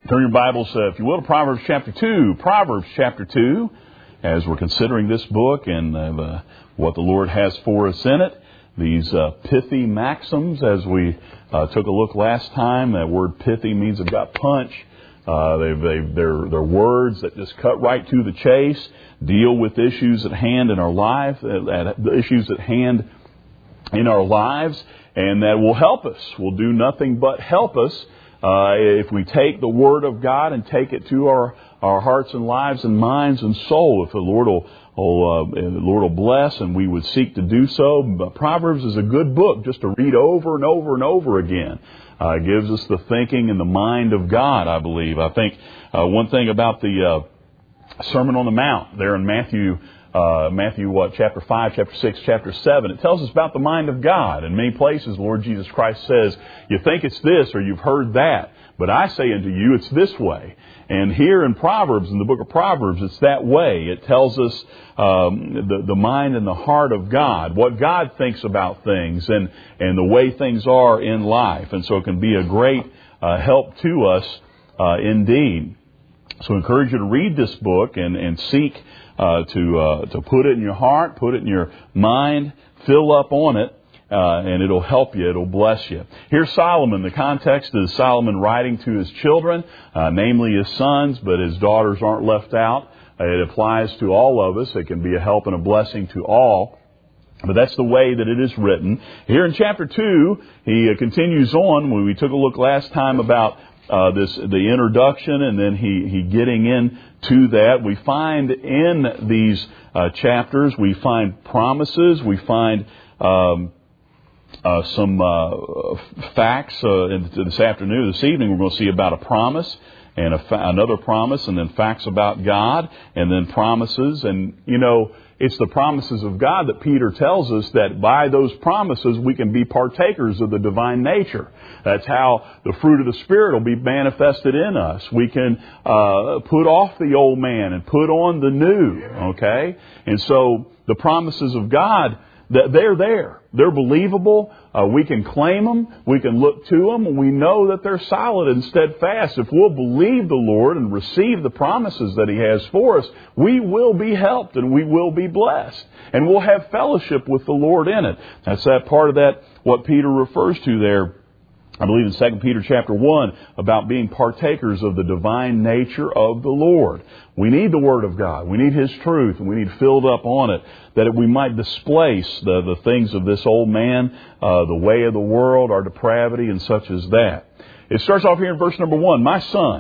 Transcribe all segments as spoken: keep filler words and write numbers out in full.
Turn your Bibles, uh, if you will, to Proverbs chapter two. Proverbs chapter two, as we're considering this book and uh, the, what the Lord has for us in it. These uh, pithy maxims, as we uh, took a look last time. That word pithy means they've got punch. Uh, they've, they've, they're, they're words that just cut right to the chase, deal with issues at hand in our life, uh, the issues at hand in our lives, and that will help us. Will do nothing but help us. Uh, if we take the Word of God and take it to our, our hearts and lives and minds and soul, if the Lord will, will uh, the Lord will bless and we would seek to do so. But Proverbs is a good book just to read over and over and over again. Uh, it gives us the thinking and the mind of God, I believe. I think uh, one thing about the uh, Sermon on the Mount there in Matthew Uh, Matthew, what, chapter five, chapter six, chapter seven. It tells us about the mind of God. In many places, Lord Jesus Christ says, you think it's this or you've heard that, but I say unto you, it's this way. And here in Proverbs, in the book of Proverbs, it's that way. It tells us um, the, the mind and the heart of God, what God thinks about things and, and the way things are in life. And so it can be a great uh, help to us uh, indeed. So I encourage you to read this book and, and seek Uh, to uh, to put it in your heart, put it in your mind, fill up on it, uh, and it'll help you. It'll bless you. Here's Solomon. The context is Solomon writing to his children, uh, namely his sons, but his daughters aren't left out. Uh, it applies to all of us. It can be a help and a blessing to all. But that's the way that it is written. Here in chapter two, he uh, continues on. When we took a look last time about Uh, this the introduction, and then he, he getting into that. We find in these uh, chapters, we find promises, we find um, uh, some uh, facts. Uh, this afternoon, this evening, we're going to see about a promise and a fa- another promise, and then facts about God, and then promises. And you know, it's the promises of God that Peter tells us that by those promises we can be partakers of the divine nature. That's how the fruit of the Spirit will be manifested in us. We can uh, put off the old man and put on the new. Okay? And so the promises of God, they're there. They're believable. Uh, we can claim them. We can look to them. And we know that they're solid and steadfast. If we'll believe the Lord and receive the promises that He has for us, we will be helped and we will be blessed. And we'll have fellowship with the Lord in it. That's that part of that, what Peter refers to there, I believe in Second Peter chapter one, about being partakers of the divine nature of the Lord. We need the Word of God. We need His truth, and we need filled up on it, that we might displace the, the things of this old man, uh, the way of the world, our depravity, and such as that. It starts off here in verse number one. My son,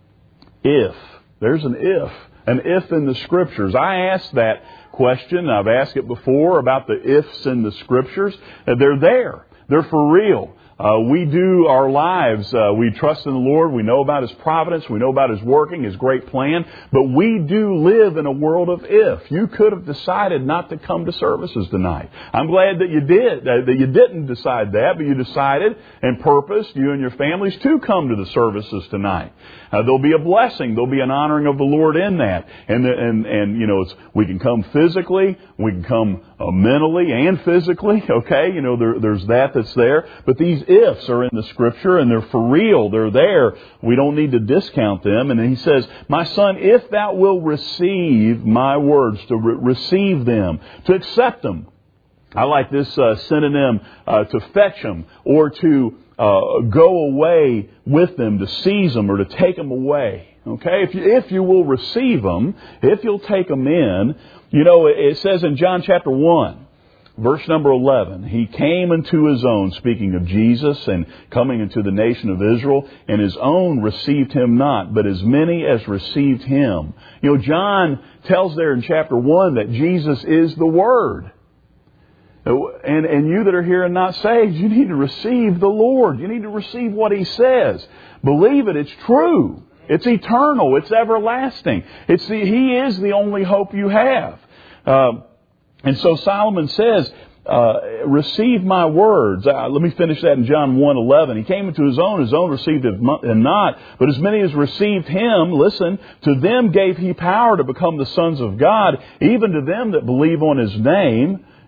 if. There's an if. An if in the Scriptures. I asked that question. I've asked it before about the ifs in the Scriptures. They're there. They're for real. Uh, we do our lives, uh, we trust in the Lord, we know about His providence, we know about His working, His great plan, but we do live in a world of if. You could have decided not to come to services tonight. I'm glad that you did, uh, that you didn't decide that, but you decided and purposed, you and your families, to come to the services tonight. Uh, there'll be a blessing, there'll be an honoring of the Lord in that. And, the, and, and you know, it's, we can come physically, we can come uh, mentally and physically, okay? You know, there, there's that that's there. But these ifs are in the Scripture and they're for real. They're there. We don't need to discount them. And then he says, my son, if thou wilt receive my words, to re- receive them, to accept them. I like this uh, synonym, uh, to fetch them or to uh, go away with them, to seize them or to take them away. Okay, if you, if you will receive them, if you'll take them in, you know, it says in John chapter one, verse number eleven, He came into His own, speaking of Jesus and coming into the nation of Israel, and His own received Him not, but as many as received Him. You know, John tells there in chapter one that Jesus is the Word. And, and you that are here and not saved, you need to receive the Lord. You need to receive what He says. Believe it. It's true. It's eternal. It's everlasting. It's the, He is the only hope you have. Uh, and so Solomon says, uh, receive my words. Uh, let me finish that in John one eleven. He came into His own. His own received Him not. But as many as received Him, listen, to them gave He power to become the sons of God, even to them that believe on His name.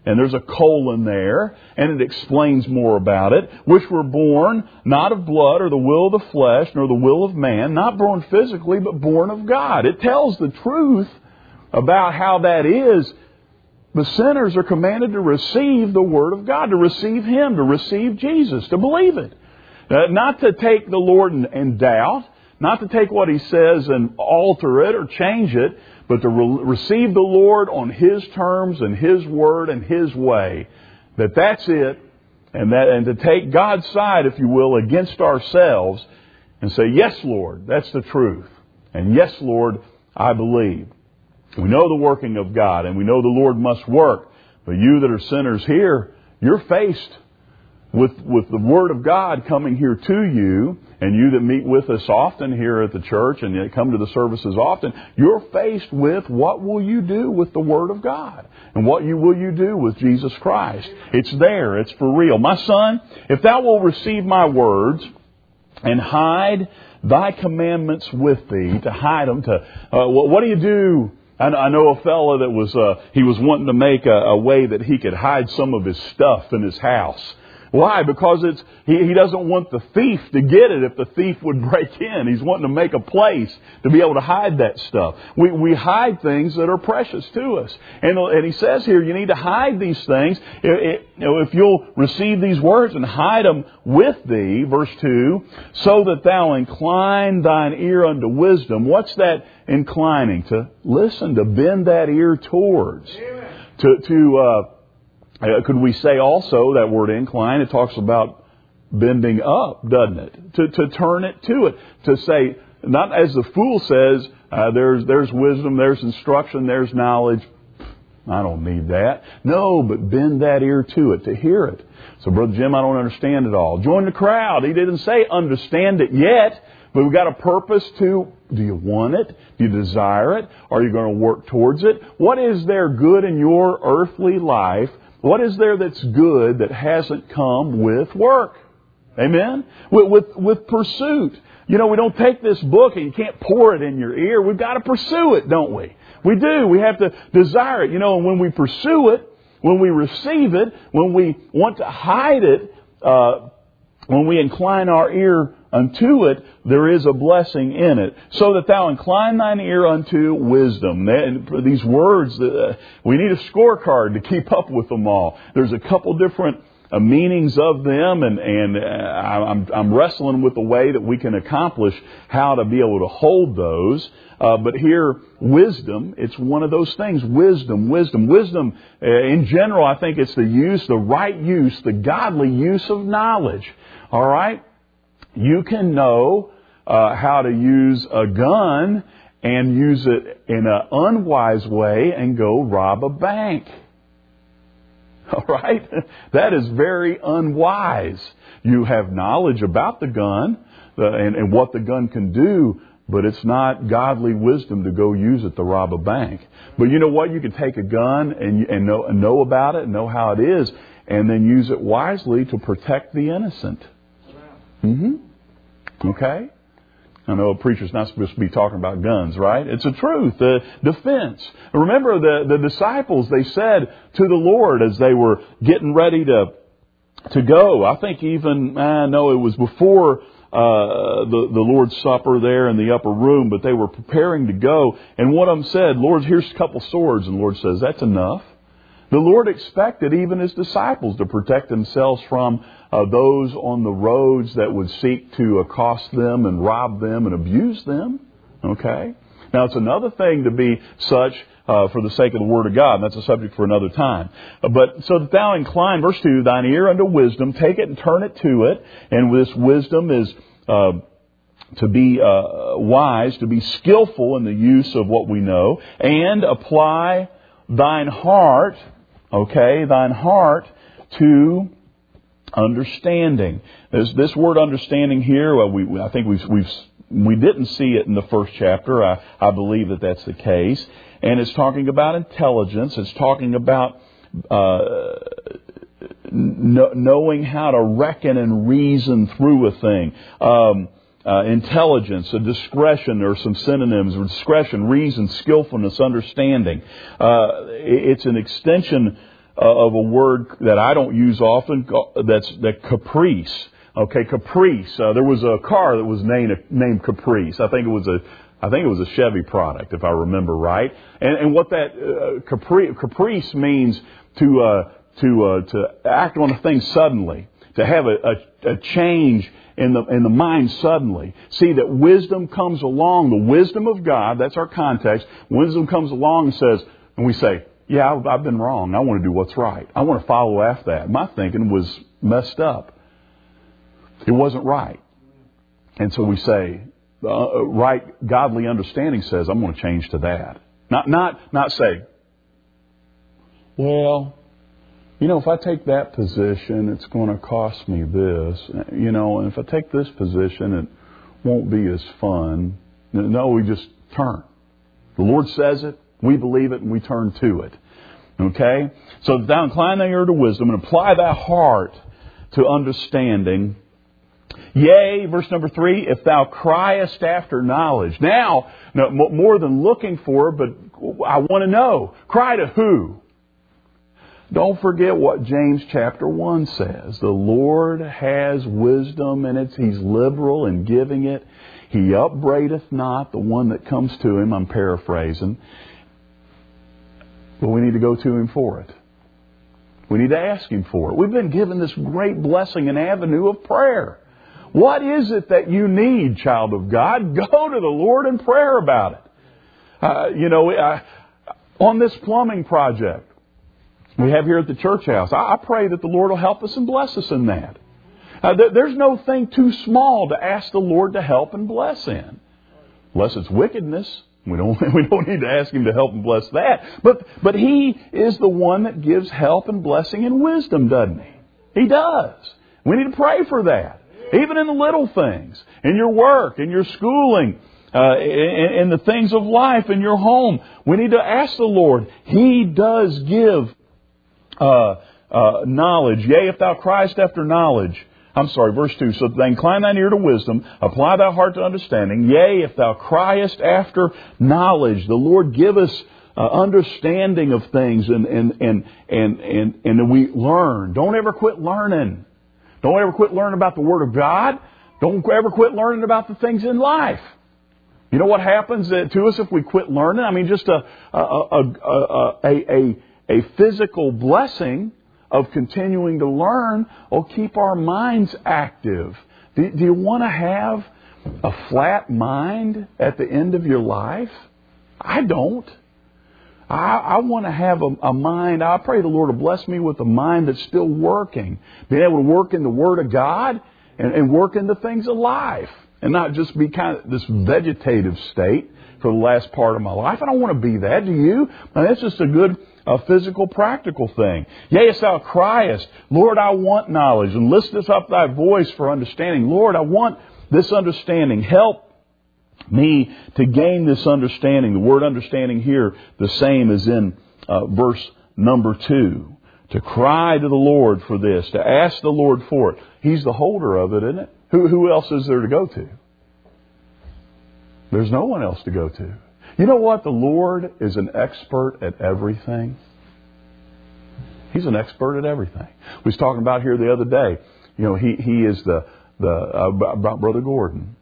and there's a colon there, and it explains more about it, which were born not of blood or the will of the flesh, nor the will of man, not born physically, but born of God. It tells the truth about how that is. The sinners are commanded to receive the Word of God, to receive Him, to receive Jesus, to believe it. Uh, not to take the Lord in, in doubt, not to take what He says and alter it or change it, but to re- receive the Lord on His terms and His Word and His way. That that's it. And that, and to take God's side, if you will, against ourselves and say, yes, Lord, that's the truth. And yes, Lord, I believe. We know the working of God, and we know the Lord must work. But you that are sinners here, you're faced with, with the Word of God coming here to you, and you that meet with us often here at the church and come to the services often, you're faced with what will you do with the Word of God? And what you will you do with Jesus Christ? It's there. It's for real. My son, if thou wilt receive my words and hide thy commandments with thee, to hide them, to uh, what, what do you do? I know a fellow that was, uh, he was wanting to make a, a way that he could hide some of his stuff in his house. Why? Because it's he, he doesn't want the thief to get it if the thief would break in. He's wanting to make a place to be able to hide that stuff. We we hide things that are precious to us. And, and he says here, you need to hide these things. If, if you'll receive these words and hide them with thee, verse two, so that thou incline thine ear unto wisdom. What's that inclining? To listen, to bend that ear towards. Amen. To, to, uh, Uh, could we say also that word incline? It talks about bending up, doesn't it? To to turn it to it. To say, not as the fool says, uh, there's there's wisdom, there's instruction, there's knowledge. I don't need that. No, but bend that ear to it, to hear it. So, Brother Jim, I don't understand it all. Join the crowd. He didn't say understand it yet, but we've got a purpose to, do you want it? Do you desire it? Are you going to work towards it? What is there good in your earthly life? What is there that's good that hasn't come with work? Amen? With, with, with pursuit. You know, we don't take this book and you can't pour it in your ear. We've got to pursue it, don't we? We do. We have to desire it. You know, and when we pursue it, when we receive it, when we want to hide it, uh, when we incline our ear unto it, there is a blessing in it. So that thou incline thine ear unto wisdom. And these words, uh, we need a scorecard to keep up with them all. There's a couple different uh, meanings of them, and, and uh, I'm, I'm wrestling with the way that we can accomplish how to be able to hold those. Uh, but here, wisdom, it's one of those things. Wisdom, wisdom, wisdom. Uh, in general, I think it's the use, the right use, the godly use of knowledge. All right? You can know uh, how to use a gun and use it in an unwise way and go rob a bank. All right? That is very unwise. You have knowledge about the gun uh, and, and what the gun can do, but it's not godly wisdom to go use it to rob a bank. But you know what? You can take a gun and, and, know, and know about it and know how it is, and then use it wisely to protect the innocent. Mm-hmm. Okay? I know a preacher's not supposed to be talking about guns, right? It's the truth, the defense. Remember the, the disciples, they said to the Lord as they were getting ready to to go. I think even, I know it was before uh, the, the Lord's Supper there in the upper room, but they were preparing to go. And one of them said, Lord, here's a couple swords. And the Lord says, that's enough. The Lord expected even His disciples to protect themselves from uh, those on the roads that would seek to accost them and rob them and abuse them. Okay? Now, it's another thing to be such uh, for the sake of the Word of God, and that's a subject for another time. Uh, but so that thou incline, verse two, thine ear unto wisdom, take it and turn it to it. And this wisdom is uh, to be uh, wise, to be skillful in the use of what we know, and apply thine heart, okay, thine heart to understanding. This, this word understanding here, well, we, I think we've, we've, we didn't see it in the first chapter. I, I believe that that's the case. And it's talking about intelligence. It's talking about uh, kn- knowing how to reckon and reason through a thing. Um, Uh, intelligence, a discretion, there are some synonyms, discretion, reason, skillfulness, understanding. Uh, it's an extension of a word that I don't use often. That's that caprice. Okay, caprice. Uh, there was a car that was named named Caprice. I think it was a I think it was a Chevy product, if I remember right. And, and what that uh, capri, caprice means to uh, to uh, to act on a thing suddenly, to have a, a, a change in the in the mind suddenly. See that wisdom comes along, the wisdom of God. That's our context. Wisdom comes along and says, and we say, "Yeah, I've, I've been wrong. I want to do what's right. I want to follow after that. My thinking was messed up. It wasn't right." And so we say, uh, right godly understanding says, I'm going to change to that. Not, not, not say, well, you know, if I take that position, it's going to cost me this. You know, and if I take this position, it won't be as fun. No, we just turn. The Lord says it, we believe it, and we turn to it. Okay? So thou incline thy ear to wisdom and apply thy heart to understanding. Yea, verse number three, if thou criest after knowledge. Now, no, more than looking for, but I want to know. Cry to who? Don't forget what James chapter one says. The Lord has wisdom, and it's, He's liberal in giving it. He upbraideth not the one that comes to Him. I'm paraphrasing. But we need to go to Him for it. We need to ask Him for it. We've been given this great blessing and avenue of prayer. What is it that you need, child of God? Go to the Lord in prayer about it. Uh, you know, uh, on this plumbing project we have here at the church house, I, I pray that the Lord will help us and bless us in that. Uh, there, there's no thing too small to ask the Lord to help and bless in. Unless it's wickedness. We don't, we don't need to ask Him to help and bless that. But, but He is the one that gives help and blessing and wisdom, doesn't He? He does. We need to pray for that. Even in the little things, in your work, in your schooling, uh, in, in the things of life, in your home. We need to ask the Lord. He does give uh, uh, knowledge. Yea, if thou criest after knowledge. I'm sorry, verse two. So then incline thine ear to wisdom, apply thy heart to understanding. Yea, if thou criest after knowledge. The Lord give us uh, understanding of things, and and and and and and we learn. Don't ever quit learning. Don't ever quit learning about the Word of God. Don't ever quit learning about the things in life. You know what happens to us if we quit learning? I mean, just a a a a a, a physical blessing of continuing to learn will keep our minds active. Do, do you want to have a flat mind at the end of your life? I don't. I, I want to have a, a mind. I pray the Lord will bless me with a mind that's still working. Being able to work in the Word of God and, and work in the things of life. And not just be kind of this vegetative state for the last part of my life. I don't want to be that. Do you? Now, that's just a good a physical, practical thing. Yea, if thou criest, Lord, I want knowledge. And lift us up thy voice for understanding. Lord, I want this understanding. Help me to gain this understanding. The word understanding here, the same as in uh, verse number two. To cry to the Lord for this, to ask the Lord for it. He's the holder of it, isn't it? Who, who else is there to go to? There's no one else to go to. You know what? The Lord is an expert at everything. He's an expert at everything. We was talking about here the other day. You know, he, he is the, the uh, about Brother Gordon.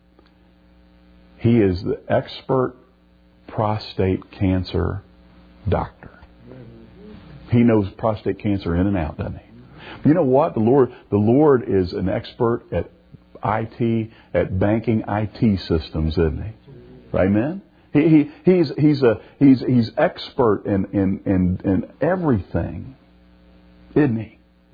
He is the expert prostate cancer doctor. He knows prostate cancer in and out, doesn't he? You know what? The Lord, the Lord is an expert at I T, at banking I T systems, isn't he? Amen? He, he, he's, he's, a, he's, he's expert in, in, in, in everything, isn't he?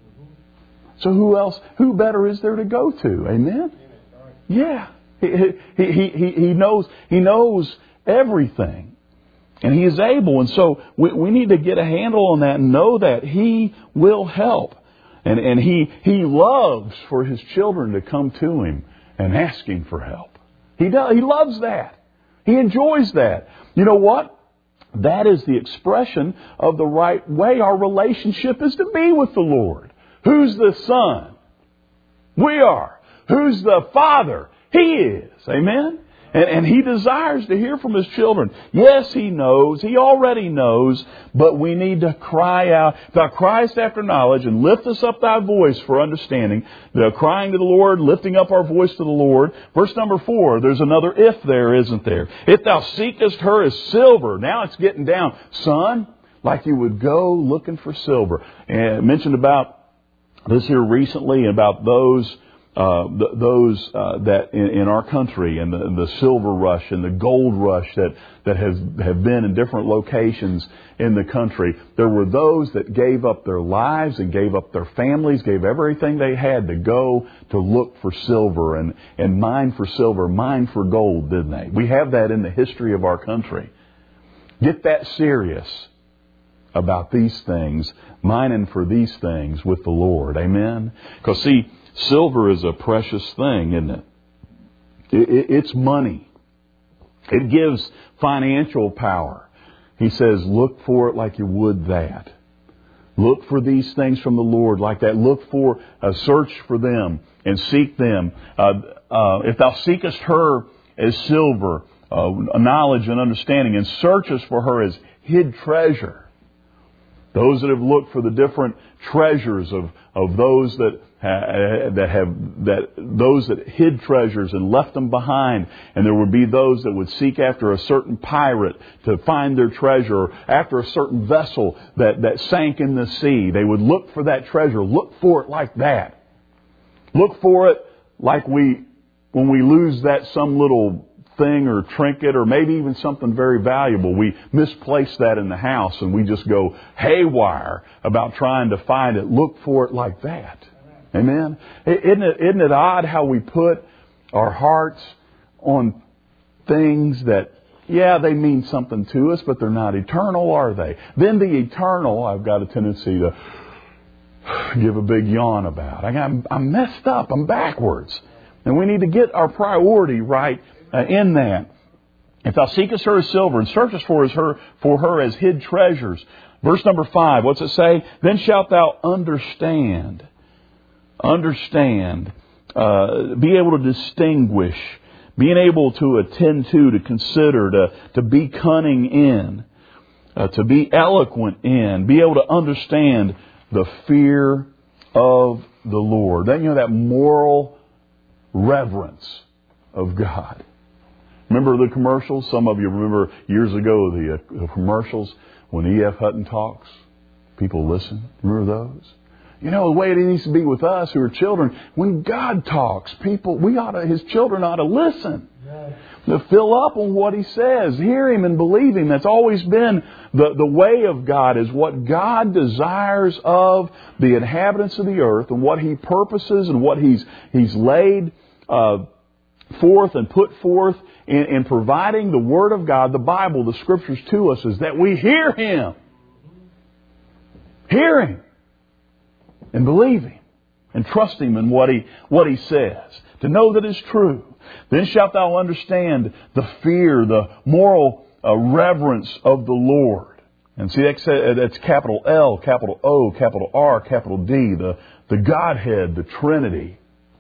So who else, who better is there to go to? Amen? Yeah. He, he, he, he, he knows, he knows everything. And He is able. And so we, we need to get a handle on that and know that He will help. And, and he, he loves for His children to come to Him and ask Him for help. He does. He loves that. He enjoys that. You know what? That is the expression of the right way our relationship is to be with the Lord. Who's the Son? We are. Who's the Father? He is. Amen? And, and He desires to hear from His children. Yes, He knows. He already knows. But we need to cry out. Thou criest after knowledge, and lift us up thy voice for understanding. The crying to the Lord, lifting up our voice to the Lord. Verse number four, there's another if there, isn't there? If thou seekest her as silver. Now it's getting down. Son, like you would go looking for silver. And I mentioned about this here recently, about those Uh, th- those uh, that in, in our country, and the, the silver rush and the gold rush that that has have been in different locations in the country. There were those that gave up their lives and gave up their families, gave everything they had to go to look for silver and and mine for silver, mine for gold, didn't they? We have that in the history of our country. Get that serious about these things, mining for these things with the Lord. Amen? Because see, silver is a precious thing, isn't it? it, it it's money. It gives financial power. He says, look for it like you would that. Look for these things from the Lord like that. Look for, uh, search for them and seek them. Uh, uh, if thou seekest her as silver, uh, knowledge and understanding, and searchest for her as hid treasure. Those that have looked for the different treasures of, of those that ha, that have that those that hid treasures and left them behind, and there would be those that would seek after a certain pirate to find their treasure, or after a certain vessel that, that sank in the sea. They would look for that treasure. Look for it like that. Look for it like we when we lose that some little thing or trinket, or maybe even something very valuable. We misplace that in the house and we just go haywire about trying to find it. Look for it like that. Amen? Isn't it, isn't it odd how we put our hearts on things that, yeah, they mean something to us, but they're not eternal, are they? Then the eternal, I've got a tendency to give a big yawn about. I got, I'm messed up. I'm backwards. And we need to get our priority right Uh, in that. If thou seekest her as silver, and searchest for, as her, for her as hid treasures. Verse number five, what's it say? Then shalt thou understand. Understand. Uh, be able to distinguish. Being able to attend to, to consider, to, to be cunning in. Uh, to be eloquent in. Be able to understand the fear of the Lord. Then you know that moral reverence of God. Remember the commercials? Some of you remember years ago the, uh, the commercials when E F Hutton talks. People listen. Remember those? You know, the way it needs to be with us who are children. When God talks, people, we ought to, His children ought to listen. Yes. To fill up on what He says. Hear Him and believe Him. That's always been the, the way of God, is what God desires of the inhabitants of the earth, and what He purposes and what He's, He's laid uh, forth and put forth in, in providing the Word of God, the Bible, the Scriptures to us, is that we hear Him. Hear Him. And believe Him. And trust Him in what He, what He says. To know that it's true. Then shalt thou understand the fear, the moral uh, reverence of the Lord. And see, that's, that's capital L, capital O, capital R, capital D. The, the Godhead, the Trinity.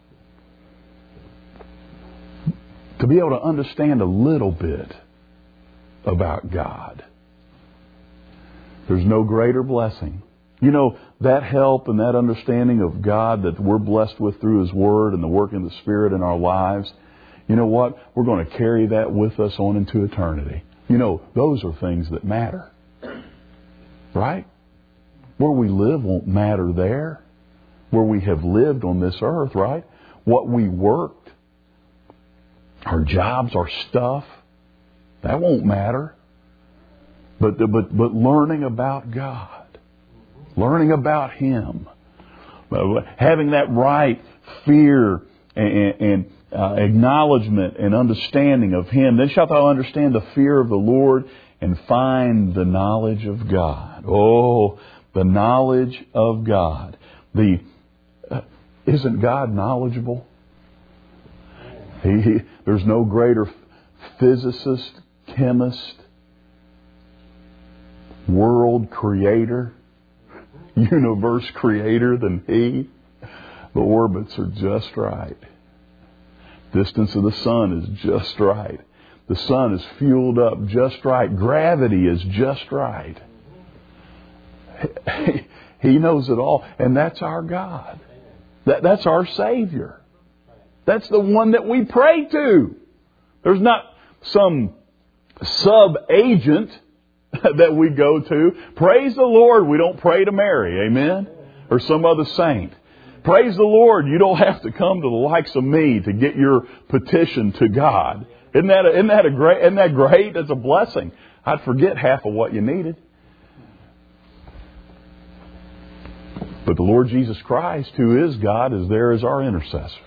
To be able to understand a little bit about God. There's no greater blessing. You know, that help and that understanding of God that we're blessed with through His Word and the work of the Spirit in our lives, you know what? We're going to carry that with us on into eternity. You know, those are things that matter. Right? Where we live won't matter there. Where we have lived on this earth, right? What we worked, our jobs, our stuff, that won't matter. But, but, but learning about God, learning about Him, having that right fear and, and uh, acknowledgement and understanding of Him. Then shalt thou understand the fear of the Lord and find the knowledge of God. Oh, the knowledge of God. The uh, isn't God knowledgeable? He, he, there's no greater physicist, chemist, world creator, universe creator than He. The orbits are just right. Distance of the sun is just right. The sun is fueled up just right. Gravity is just right. He knows it all. And that's our God. That, that's our Savior. That's the one that we pray to. There's not some sub-agent that we go to. Praise the Lord, we don't pray to Mary. Amen? Or some other saint. Praise the Lord, you don't have to come to the likes of me to get your petition to God. Isn't that a, isn't that a great? Isn't that great? That's a blessing. I'd forget half of what you needed. But the Lord Jesus Christ, who is God, is there as our intercessor.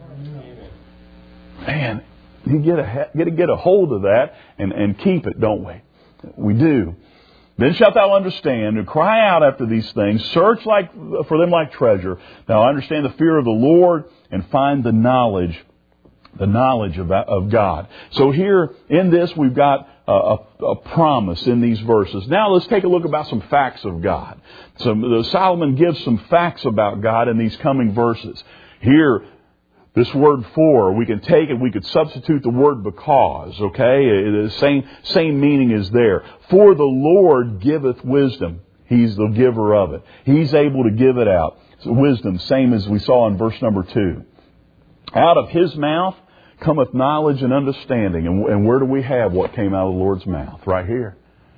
Man, you get a get a, get a hold of that and, and keep it, don't we? We do. Then shalt thou understand and cry out after these things, search like for them like treasure. Now understand the fear of the Lord and find the knowledge, the knowledge of, of God. So here in this we've got a, a, a promise in these verses. Now let's take a look about some facts of God. So Solomon gives some facts about God in these coming verses. Here, this word for, we can take it, we could substitute the word because, okay? The same, same meaning is there. For the Lord giveth wisdom. He's the giver of it. He's able to give it out. So wisdom, same as we saw in verse number two. Out of His mouth cometh knowledge and understanding. And, and where do we have what came out of the Lord's mouth? Right here.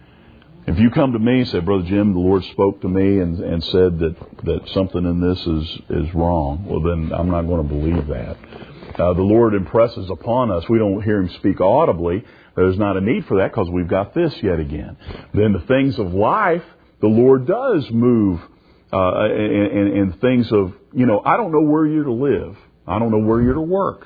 If you come to me and say, Brother Jim, the Lord spoke to me and, and said that, that something in this is, is wrong, well then I'm not going to believe that. Uh, the Lord impresses upon us. We don't hear Him speak audibly. There's not a need for that because we've got this yet again. Then the things of life, the Lord does move uh, in, in, in things of, you know, I don't know where you're to live. I don't know where you're to work.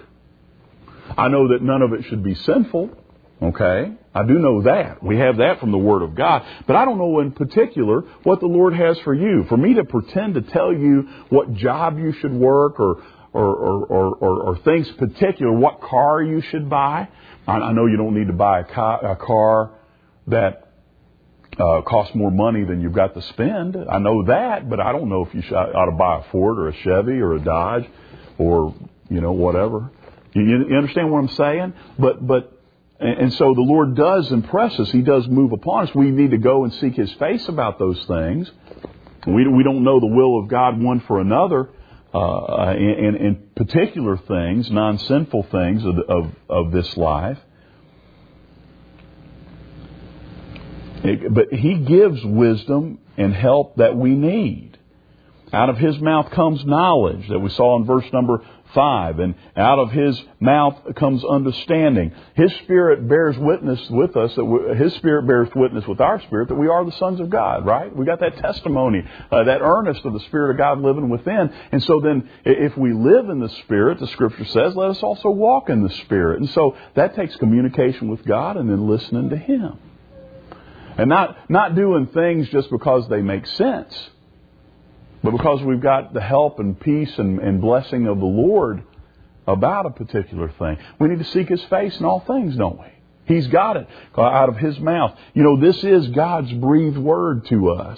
I know that none of it should be sinful. Okay? I do know that. We have that from the Word of God. But I don't know in particular what the Lord has for you. For me to pretend to tell you what job you should work or or or, or, or, or things particular, what car you should buy. I, I know you don't need to buy a car, a car that uh, costs more money than you've got to spend. I know that, but I don't know if you should, ought to buy a Ford or a Chevy or a Dodge or, you know, whatever. You, you understand what I'm saying? But but And so the Lord does impress us. He does move upon us. We need to go and seek His face about those things. We we don't know the will of God one for another uh, in, in particular things, non-sinful things of, of, of this life. It, but He gives wisdom and help that we need. Out of His mouth comes knowledge that we saw in verse number five. And out of His mouth comes understanding. His Spirit bears witness with us, that we, His Spirit bears witness with our spirit that we are the sons of God, right? We got that testimony, uh, that earnest of the Spirit of God living within. And so then if we live in the Spirit, the Scripture says, let us also walk in the Spirit. And so that takes communication with God and then listening to Him. And not, not doing things just because they make sense, but because we've got the help and peace and, and blessing of the Lord about a particular thing. We need to seek His face in all things, don't we? He's got it out of His mouth. You know, this is God's breathed word to us.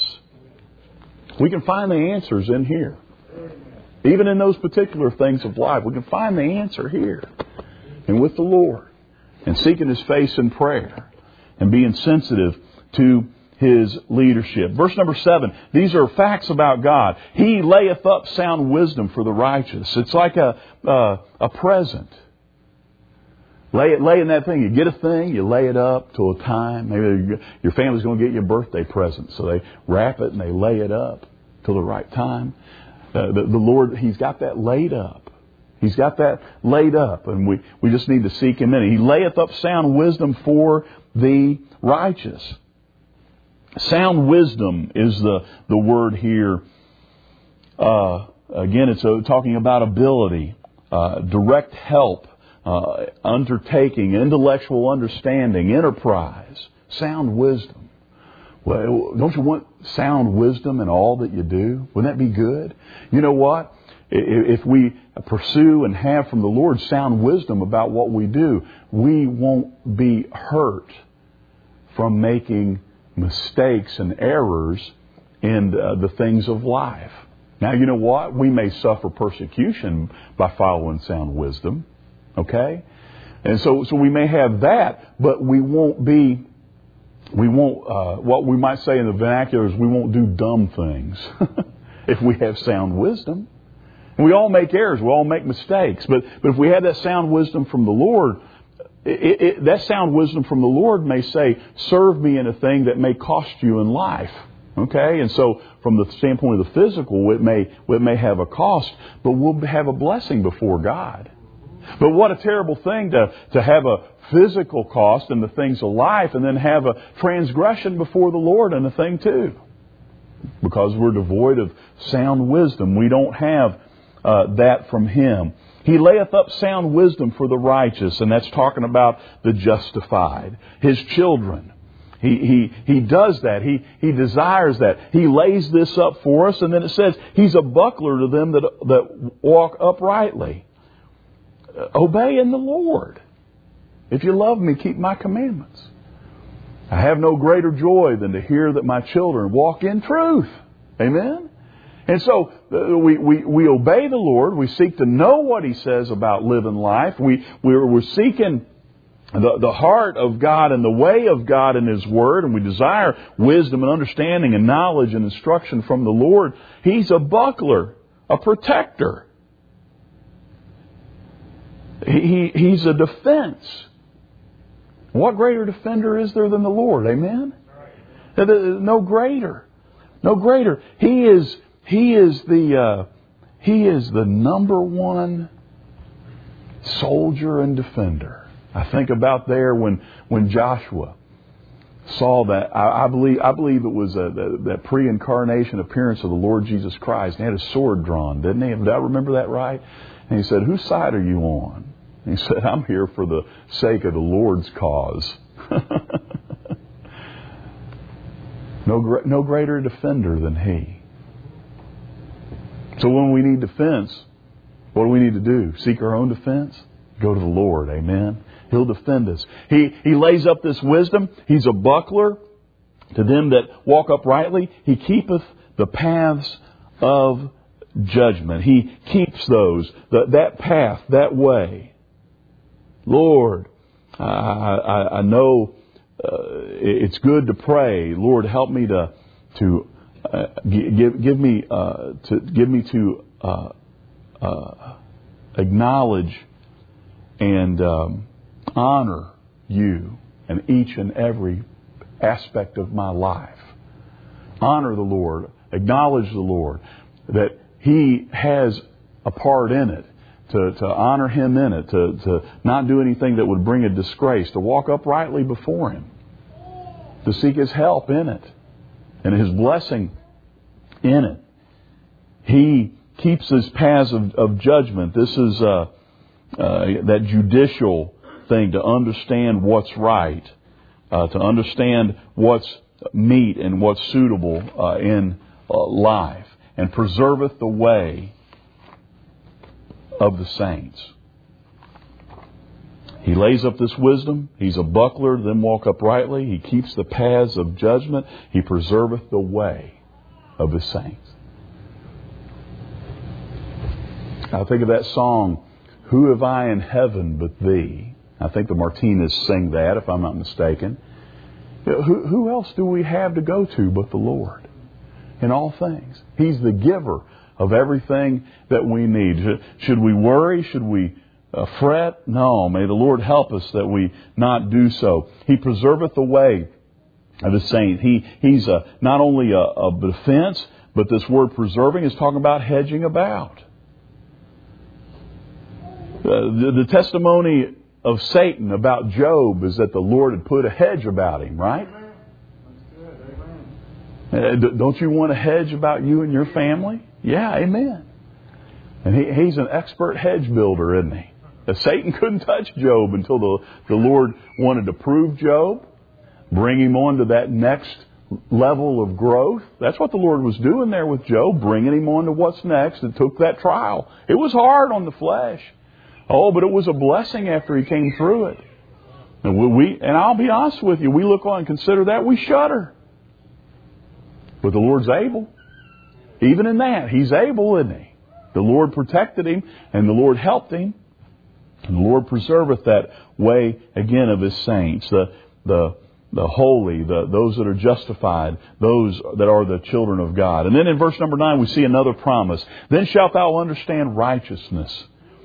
We can find the answers in here. Even in those particular things of life, we can find the answer here. And with the Lord. And seeking His face in prayer. And being sensitive to His leadership. Verse number seven. These are facts about God. He layeth up sound wisdom for the righteous. It's like a uh, a present. Lay it, lay in that thing. You get a thing, you lay it up till a time. Maybe your family's going to get you a birthday present, so they wrap it and they lay it up till the right time. Uh, the, the Lord, He's got that laid up. He's got that laid up, and we we just need to seek Him in it. He layeth up sound wisdom for the righteous. Sound wisdom is the, the word here. Uh, again, it's uh, talking about ability, uh, direct help, uh, undertaking, intellectual understanding, enterprise, sound wisdom. Well, don't you want sound wisdom in all that you do? Wouldn't that be good? You know what? If we pursue and have from the Lord sound wisdom about what we do, we won't be hurt from making mistakes and errors in uh, the things of life. Now, you know what? We may suffer persecution by following sound wisdom. Okay? And so, so we may have that, but we won't be, we won't, uh, what we might say in the vernacular is we won't do dumb things if we have sound wisdom. And we all make errors, we all make mistakes, but, but if we have that sound wisdom from the Lord, it, it, that sound wisdom from the Lord may say, serve me in a thing that may cost you in life. Okay? And so from the standpoint of the physical, it may, it may have a cost, but we'll have a blessing before God. But what a terrible thing to, to have a physical cost in the things of life and then have a transgression before the Lord in a thing too. Because we're devoid of sound wisdom. We don't have uh, that from Him. He layeth up sound wisdom for the righteous, and that's talking about the justified, His children. He, he, he does that. He, he desires that. He lays this up for us, and then it says He's a buckler to them that, that walk uprightly. Obey in the Lord. If you love me, keep my commandments. I have no greater joy than to hear that my children walk in truth. Amen? And so uh, we, we, we obey the Lord. We seek to know what He says about living life. We, we're, we're seeking the, the heart of God and the way of God in His Word. And we desire wisdom and understanding and knowledge and instruction from the Lord. He's a buckler, a protector. He, he's a defense. What greater defender is there than the Lord? Amen? No greater. No greater. He is, he is the, uh, He is the number one soldier and defender. I think about there when, when Joshua saw that, I, I believe, I believe it was a, that, that pre-incarnation appearance of the Lord Jesus Christ. And he had a sword drawn, didn't he? Did I remember that right? And he said, whose side are you on? And he said, I'm here for the sake of the Lord's cause. no, no greater defender than He. So when we need defense, what do we need to do? Seek our own defense? Go to the Lord. Amen. He'll defend us. He, he lays up this wisdom. He's a buckler to them that walk uprightly. He keepeth the paths of judgment. He keeps those, the, that path, that way. Lord, I, I, I know uh, it's good to pray. Lord, help me to to uh, give give me uh, to give me to uh, uh, acknowledge and um, honor You in each and every aspect of my life. Honor the Lord, acknowledge the Lord that He has a part in it. To, to honor Him in it, to, to not do anything that would bring a disgrace, to walk uprightly before Him, to seek His help in it, and His blessing in it. He keeps His paths of, of judgment. This is uh, uh, that judicial thing, to understand what's right, uh, to understand what's meet and what's suitable uh, in uh, life, and preserveth the way of the saints. He lays up this wisdom. He's a buckler, them walk uprightly. He keeps the paths of judgment. He preserveth the way of His saints. I think of that song, Who Have I in Heaven But Thee? I think the Martinez sing that, if I'm not mistaken. Who, who else do we have to go to but the Lord in all things? He's the giver of everything that we need. Should we worry? Should we uh, fret? No. May the Lord help us that we not do so. He preserveth the way of His saint. He, he's a, not only a, a defense, but this word preserving is talking about hedging about. Uh, the, the testimony of Satan about Job is that the Lord had put a hedge about him, right? Uh, don't you want a hedge about you and your family? Yeah, amen. And he, he's an expert hedge builder, isn't he? Uh, Satan couldn't touch Job until the, the Lord wanted to prove Job, bring him on to that next level of growth. That's what the Lord was doing there with Job, bringing him on to what's next. It took that trial. It was hard on the flesh. Oh, but it was a blessing after he came through it. And we, we and I'll be honest with you, we look on and consider that, we shudder. But the Lord's able. Even in that, He's able, isn't He? The Lord protected him and the Lord helped him. And the Lord preserveth that way again of His saints, the the the holy, the those that are justified, those that are the children of God. And then in verse number nine we see another promise. Then shalt thou understand righteousness.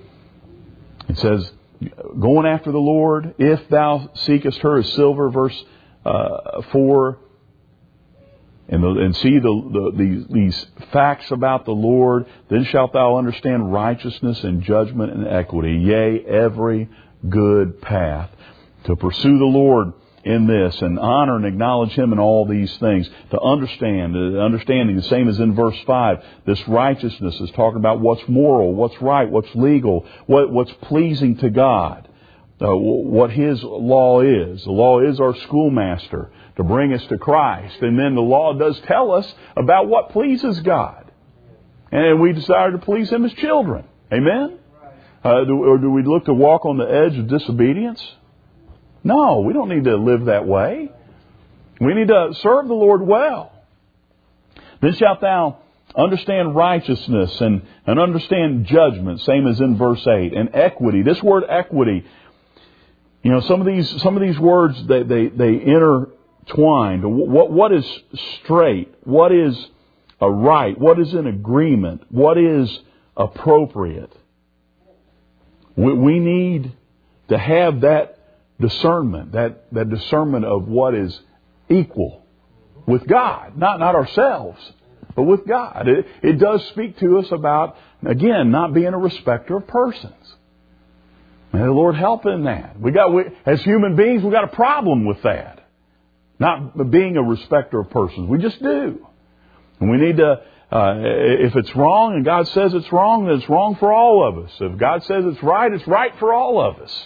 It says, going after the Lord, if thou seekest her as silver, verse uh, four. And, the, and see the, the, these, these facts about the Lord, then shalt thou understand righteousness and judgment and equity, yea, every good path. To pursue the Lord in this and honor and acknowledge Him in all these things. To understand, uh, understanding, the same as in verse five, this righteousness is talking about what's moral, what's right, what's legal, what, what's pleasing to God. Uh, what His law is. The law is our schoolmaster to bring us to Christ. And then the law does tell us about what pleases God. And we desire to please Him as children. Amen? Uh, do, or do we look to walk on the edge of disobedience? No, we don't need to live that way. We need to serve the Lord well. Then shalt thou understand righteousness and, and understand judgment, same as in verse eight. And equity. This word equity, you know, some of these some of these words, they, they, they intertwined. What, what is straight? What is a right? What is an agreement? What is appropriate? We, we need to have that discernment, that, that discernment of what is equal with God. Not, not ourselves, but with God. It, it does speak to us about, again, not being a respecter of persons. May the Lord help in that. We got, we, as human beings, we got a problem with that. Not being a respecter of persons. We just do. And we need to, uh, if it's wrong and God says it's wrong, then it's wrong for all of us. If God says it's right, it's right for all of us.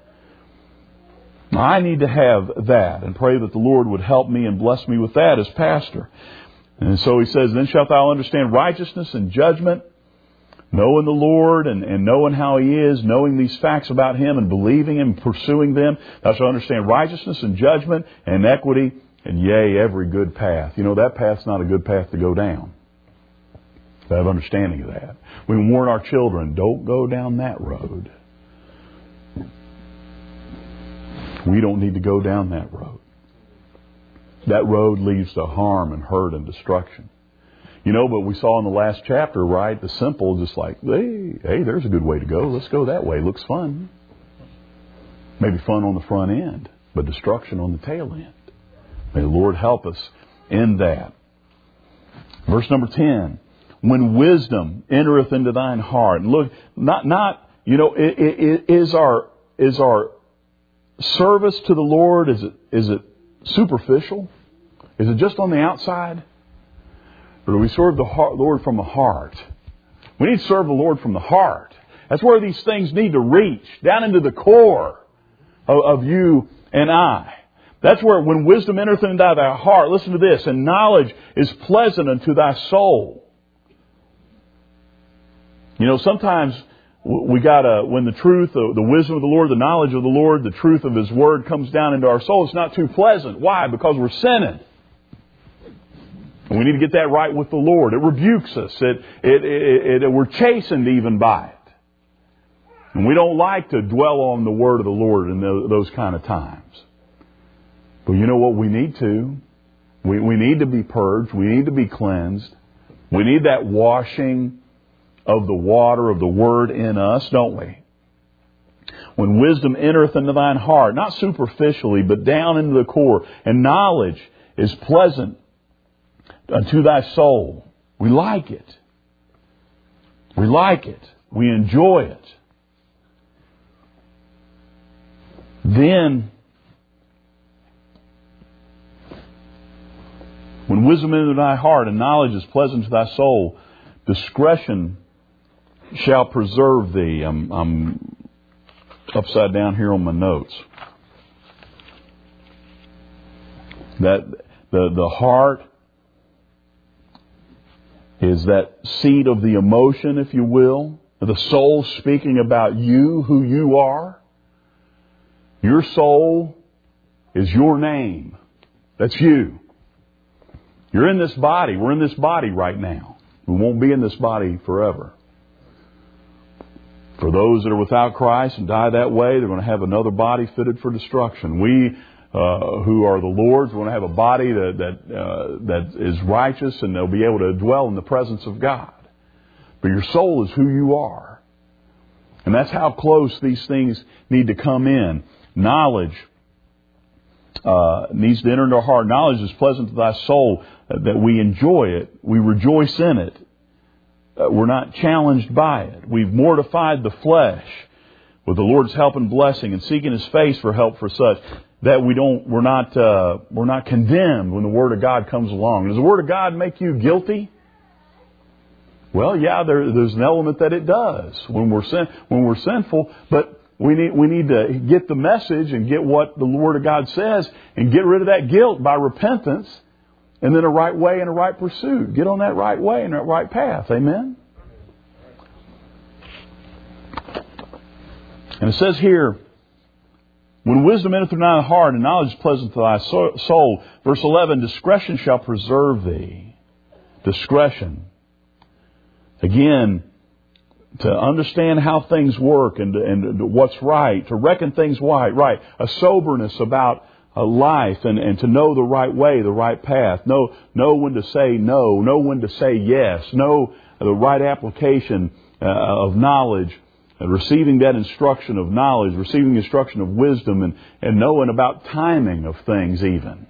I need to have that and pray that the Lord would help me and bless me with that as pastor. And so he says, then shalt thou understand righteousness and judgment, knowing the Lord and, and knowing how He is, knowing these facts about Him and believing Him, pursuing them. Thou shalt understand righteousness and judgment and equity and yea, every good path. You know, that path's not a good path to go down. To have understanding of that. We warn our children, don't go down that road. We don't need to go down that road. That road leads to harm and hurt and destruction. You know, but we saw in the last chapter, right, the simple, just like, hey, hey, there's a good way to go. Let's go that way. Looks fun. Maybe fun on the front end, but destruction on the tail end. May the Lord help us in that. Verse number ten. When wisdom entereth into thine heart. And look, not, not, you know, it, it, it is our, is our service to the Lord, is it, is it superficial? Is it just on the outside? Or do we serve the Lord from the heart? We need to serve the Lord from the heart. That's where these things need to reach, down into the core of, of you and I. That's where, when wisdom entereth into thy heart, listen to this, and knowledge is pleasant unto thy soul. You know, sometimes we gotta, when the truth, the, the wisdom of the Lord, the knowledge of the Lord, the truth of His Word comes down into our soul, it's not too pleasant. Why? Because we're sinning. And we need to get that right with the Lord. It rebukes us. It, it, it, it, we're chastened even by it. And we don't like to dwell on the Word of the Lord in those, those kind of times. But you know what we need to? We, we need to be purged. We need to be cleansed. We need that washing of the water of the Word in us, don't we? When wisdom entereth into thine heart, not superficially, but down into the core, and knowledge is pleasant unto thy soul. We like it. We like it. We enjoy it. Then, when wisdom into thy heart and knowledge is pleasant to thy soul, discretion shall preserve thee. I'm, I'm upside down here on my notes. That the, the heart is that seat of the emotion, if you will. The soul speaking about you, who you are. Your soul is your name. That's you. You're in this body. We're in this body right now. We won't be in this body forever. For those that are without Christ and die that way, they're going to have another body fitted for destruction. We uh, who are the Lord's, we're going to have a body that that, uh, that is righteous, and they'll be able to dwell in the presence of God. But your soul is who you are. And that's how close these things need to come in. Knowledge uh, needs to enter into our heart. Knowledge is pleasant to thy soul, uh, that we enjoy it. We rejoice in it. Uh, we're not challenged by it. We've mortified the flesh with the Lord's help and blessing, and seeking His face for help for such, that we don't, we're not, uh, we're not condemned when the Word of God comes along. Does the Word of God make you guilty? Well, yeah, there, there's an element that it does when we're sin, when we're sinful, but we need we need to get the message and get what the Word of God says and get rid of that guilt by repentance, and then a right way and a right pursuit. Get on that right way and that right path. Amen? And it says here, when wisdom entereth through thy heart, and knowledge is pleasant to thy soul. Verse eleven, discretion shall preserve thee. Discretion. Again, to understand how things work and, and what's right, to reckon things right, right, a soberness about a life, and, and to know the right way, the right path, know, know when to say no, know when to say yes, know the right application uh, of knowledge, and receiving that instruction of knowledge, receiving the instruction of wisdom, and, and knowing about timing of things even.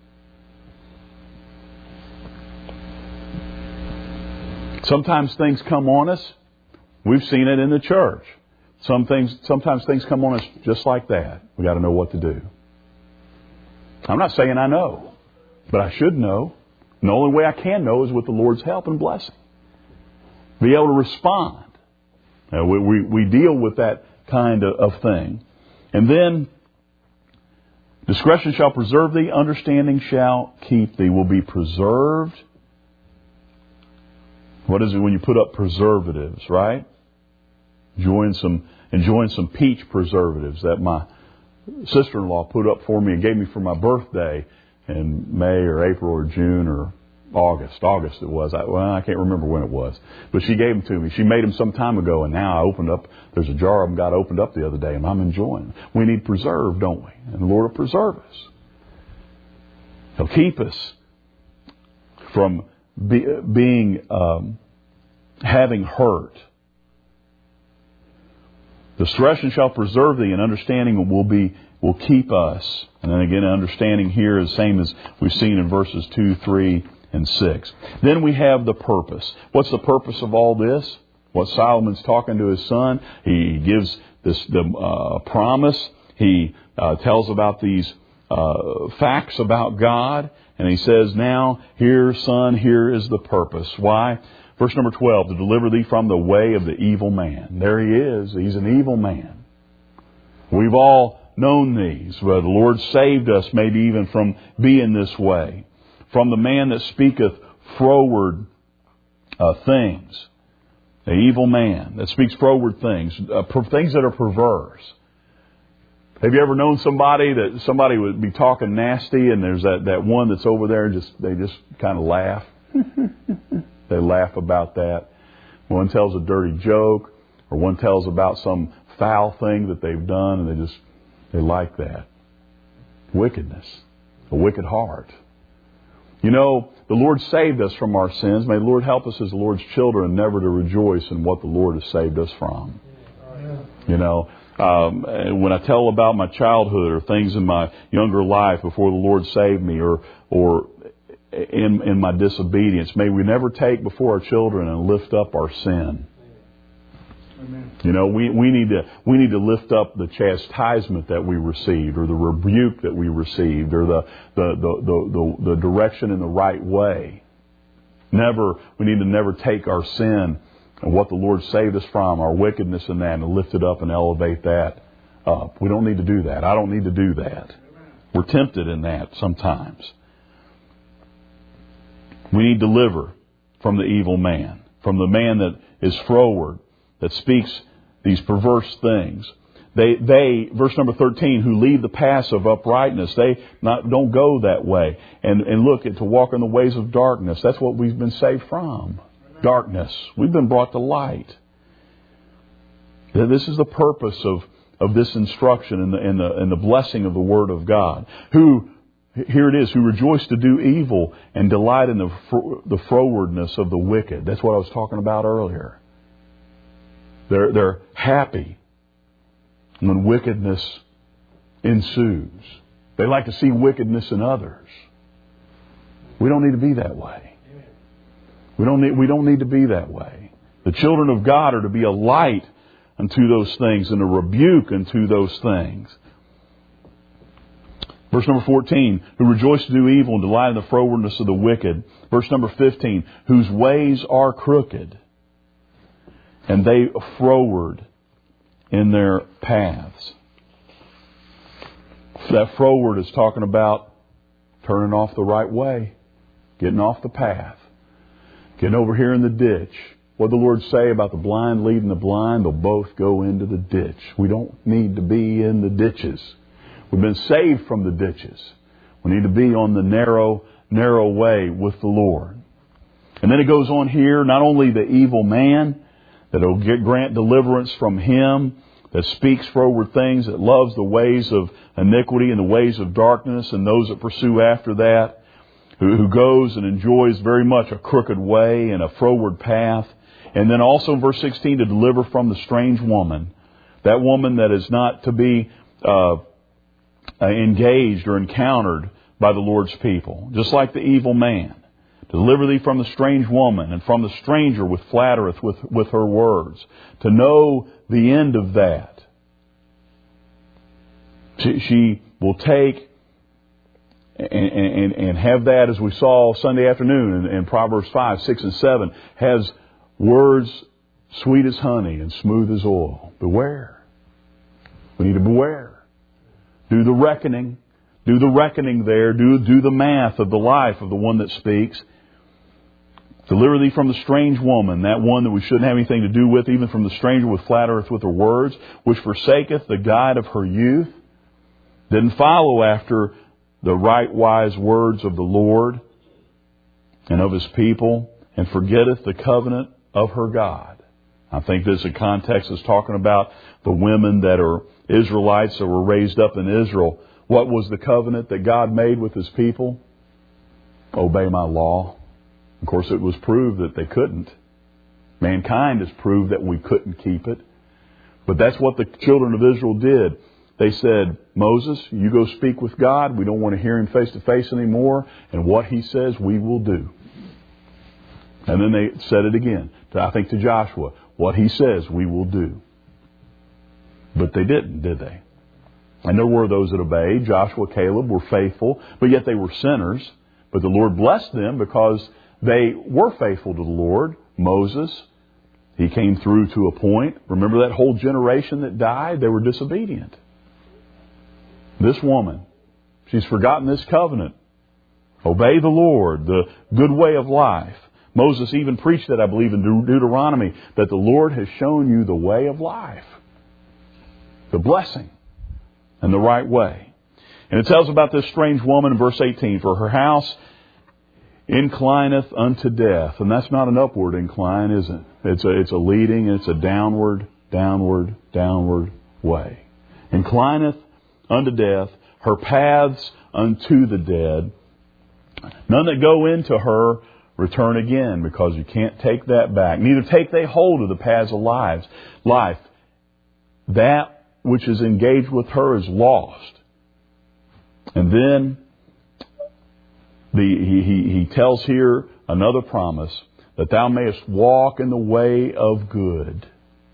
Sometimes things come on us. We've seen it in the church. Some things, sometimes things come on us just like that. We got to know what to do. I'm not saying I know, but I should know. And the only way I can know is with the Lord's help and blessing. Be able to respond. Now, we, we, we deal with that kind of, of thing. And then, discretion shall preserve thee, understanding shall keep thee. Will be preserved. What is it when you put up preservatives, right? Enjoying some, enjoying some peach preservatives that my sister-in-law put up for me and gave me for my birthday in May or April or June or August. August it was. I, well, I can't remember when it was. But she gave them to me. She made them some time ago, and now I opened up, there's a jar of them got opened up the other day, and I'm enjoying them. We need preserve, don't we? And the Lord will preserve us. He'll keep us from be, being, um, having hurt. Discretion shall preserve thee, and understanding will be will keep us. And then again, understanding here is the same as we've seen in verses two, three, and six. Then we have the purpose. What's the purpose of all this? What Solomon's talking to his son. He gives this the uh, promise. He uh, tells about these uh, facts about God, and he says, "Now, here, son, here is the purpose." Why? Verse number twelve, to deliver thee from the way of the evil man. There he is. He's an evil man. We've all known these. Well, the Lord saved us maybe even from being this way. From the man that speaketh froward uh, things. The evil man that speaks froward things. Uh, per- things that are perverse. Have you ever known somebody that somebody would be talking nasty, and there's that, that one that's over there and just they just kind of laugh? They laugh about that. One tells a dirty joke, or one tells about some foul thing that they've done, and they just, they like that. Wickedness. A wicked heart. You know, the Lord saved us from our sins. May the Lord help us as the Lord's children never to rejoice in what the Lord has saved us from. You know, um, when I tell about my childhood or things in my younger life before the Lord saved me, or, or, In, in my disobedience, may we never take before our children and lift up our sin. Amen. You know, we, we need to we need to lift up the chastisement that we received, or the rebuke that we received, or the the the the, the, the direction in the right way. Never we need to never take our sin and what the Lord saved us from, our wickedness in that, and lift it up and elevate that up. We don't need to do that. I don't need to do that. We're tempted in that sometimes. We need to deliver from the evil man, from the man that is froward, that speaks these perverse things. They, they, verse number thirteen, who leave the paths of uprightness, they not, don't go that way. And, and look, at to walk in the ways of darkness. That's what we've been saved from. Darkness. We've been brought to light. This is the purpose of, of this instruction and the, and, the, and the blessing of the Word of God. Who, here it is, who rejoice to do evil and delight in the, the frowardness of the wicked. That's what I was talking about earlier. They're, they're happy when wickedness ensues. They like to see wickedness in others. We don't need to be that way. We don't need, we don't need to be that way. The children of God are to be a light unto those things and a rebuke unto those things. Verse number fourteen, who rejoice to do evil and delight in the frowardness of the wicked. Verse number fifteen, whose ways are crooked, and they froward in their paths. That froward is talking about turning off the right way, getting off the path, getting over here in the ditch. What did the Lord say about the blind leading the blind? They'll both go into the ditch. We don't need to be in the ditches. We've been saved from the ditches. We need to be on the narrow, narrow way with the Lord. And then it goes on here, not only the evil man, that will grant deliverance from him, that speaks froward things, that loves the ways of iniquity and the ways of darkness, and those that pursue after that, who, who goes and enjoys very much a crooked way and a froward path. And then also verse sixteen, to deliver from the strange woman, that woman that is not to be uh, engaged or encountered by the Lord's people, just like the evil man. To deliver thee from the strange woman and from the stranger which flattereth with, with her words. To know the end of that. She, she will take and, and, and have that, as we saw Sunday afternoon in, in Proverbs five, six, and seven, has words sweet as honey and smooth as oil. Beware. We need to beware. Do the reckoning. Do the reckoning there. Do, do the math of the life of the one that speaks. Deliver thee from the strange woman, that one that we shouldn't have anything to do with, even from the stranger which flattereth with her words, which forsaketh the guide of her youth, didn't follow after the right wise words of the Lord and of His people, and forgetteth the covenant of her God. I think this in context is talking about the women that are Israelites that were raised up in Israel. What was the covenant that God made with His people? Obey my law. Of course, it was proved that they couldn't. Mankind has proved that we couldn't keep it. But that's what the children of Israel did. They said, Moses, you go speak with God. We don't want to hear Him face to face anymore. And what He says, we will do. And then they said it again, to, I think to Joshua, what He says, we will do. But they didn't, did they? And there were those that obeyed. Joshua, Caleb were faithful, but yet they were sinners. But the Lord blessed them because they were faithful to the Lord. Moses, he came through to a point. Remember that whole generation that died? They were disobedient. This woman, she's forgotten this covenant. Obey the Lord, the good way of life. Moses even preached that, I believe, in Deuteronomy, that the Lord has shown you the way of life. The blessing and the right way. And it tells about this strange woman in verse eighteen. For her house inclineth unto death. And that's not an upward incline, is it? It's a, it's a leading, it's a downward, downward, downward way. Inclineth unto death, her paths unto the dead. None that go into her return again, because you can't take that back. Neither take they hold of the paths of lives. Life. That which is engaged with her is lost. And then the, he, he, he tells here another promise, that thou mayest walk in the way of good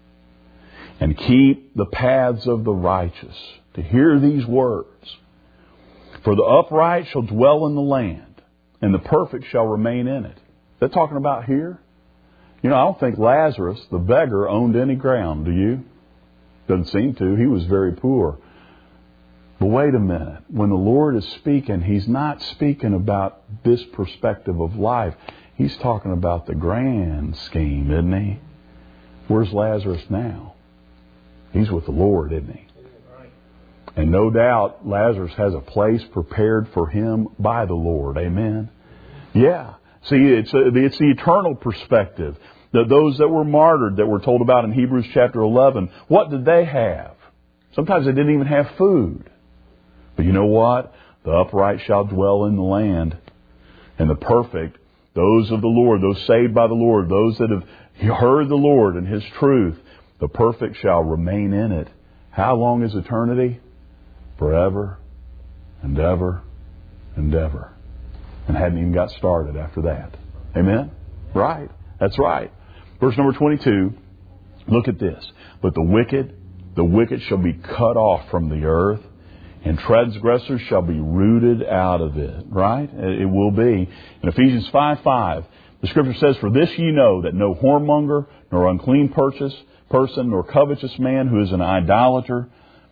and keep the paths of the righteous. To hear these words. For the upright shall dwell in the land, and the perfect shall remain in it. Is that talking about here? You know, I don't think Lazarus, the beggar, owned any ground, do you? Doesn't seem to. He was very poor. But wait a minute. When the Lord is speaking, He's not speaking about this perspective of life. He's talking about the grand scheme, isn't He? Where's Lazarus now? He's with the Lord, isn't he? And no doubt Lazarus has a place prepared for him by the Lord. Amen? Yeah. See, it's, a, it's the eternal perspective. The, those that were martyred that we're told about in Hebrews chapter eleven, what did they have? Sometimes they didn't even have food. But you know what? The upright shall dwell in the land. And the perfect, those of the Lord, those saved by the Lord, those that have heard the Lord and His truth, the perfect shall remain in it. How long is eternity? Forever and ever and ever. And hadn't even got started after that. Amen? Right. That's right. Verse number twenty-two. Look at this. But the wicked, the wicked shall be cut off from the earth, and transgressors shall be rooted out of it. Right? It will be. In Ephesians five five, the Scripture says, For this ye know, that no whoremonger, nor unclean purchase, person, nor covetous man who is an idolater,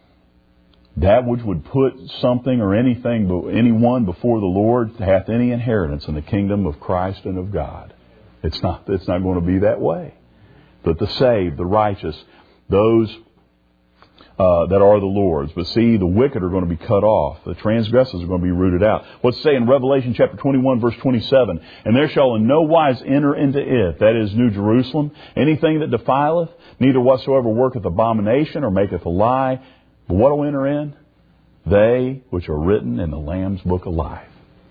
that which would put something or anything, anyone before the Lord, hath any inheritance in the kingdom of Christ and of God. It's not, it's not going to be that way. But the saved, the righteous, those uh, that are the Lord's. But see, the wicked are going to be cut off. The transgressors are going to be rooted out. What's it say in Revelation chapter twenty-one, verse twenty-seven? And there shall in no wise enter into it, that is New Jerusalem, anything that defileth, neither whatsoever worketh abomination or maketh a lie. But what will enter in? They which are written in the Lamb's book of life.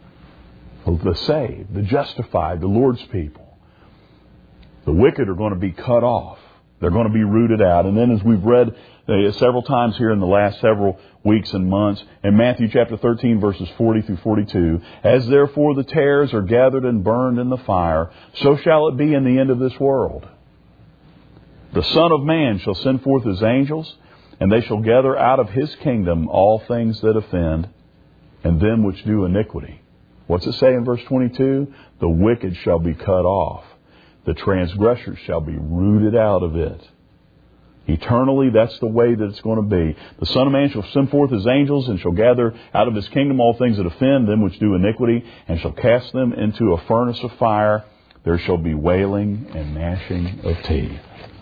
The saved, the justified, the Lord's people. The wicked are going to be cut off. They're going to be rooted out. And then as we've read uh, several times here in the last several weeks and months, in Matthew chapter thirteen, verses forty through forty-two, As therefore the tares are gathered and burned in the fire, so shall it be in the end of this world. The Son of Man shall send forth His angels, and they shall gather out of His kingdom all things that offend, and them which do iniquity. What's it say in verse twenty-two? The wicked shall be cut off. The transgressors shall be rooted out of it. Eternally, that's the way that it's going to be. The Son of Man shall send forth His angels, and shall gather out of His kingdom all things that offend, them which do iniquity, and shall cast them into a furnace of fire. There shall be wailing and gnashing of teeth.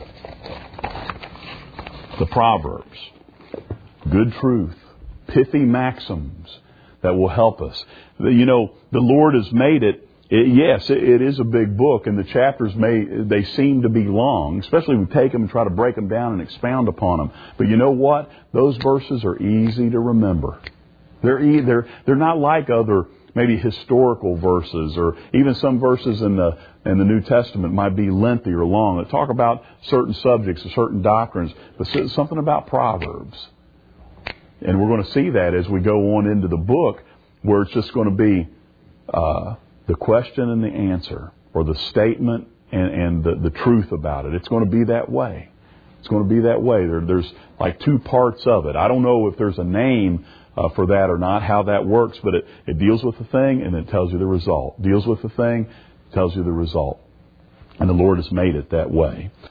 The Proverbs. Good truth. Pithy maxims that will help us. You know, the Lord has made it, it yes, it, it is a big book, and the chapters may, they seem to be long, especially when we take them and try to break them down and expound upon them. But you know what? Those verses are easy to remember. They're, e- they're, they're not like other maybe historical verses, or even some verses in the in the New Testament might be lengthy or long that talk about certain subjects or certain doctrines, but something about Proverbs. And we're going to see that as we go on into the book, where it's just going to be uh, the question and the answer, or the statement and, and the, the truth about it. It's going to be that way. It's going to be that way. There, there's like two parts of it. I don't know if there's a name uh, for that or not, how that works, but it, it deals with the thing and it tells you the result. Deals with the thing, tells you the result. And the Lord has made it that way.